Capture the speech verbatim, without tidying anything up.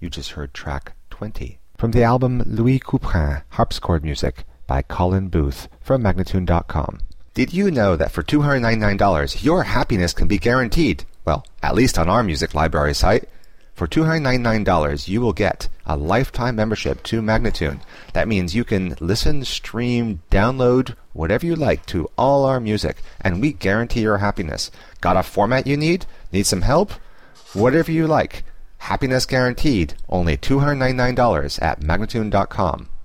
You just heard track twenty from the album Louis Couperin, Harpsichord Music by Colin Booth from Magnatune dot com. Did you know that for two hundred ninety-nine dollars your happiness can be guaranteed? Well, at least on our music library site. For two hundred ninety-nine dollars you will get a lifetime membership to Magnatune. That means you can listen, stream, download, whatever you like to all our music, and we guarantee your happiness. Got a format you need? Need some help? Whatever you like. Happiness guaranteed. Only two hundred ninety-nine dollars at Magnatune dot com.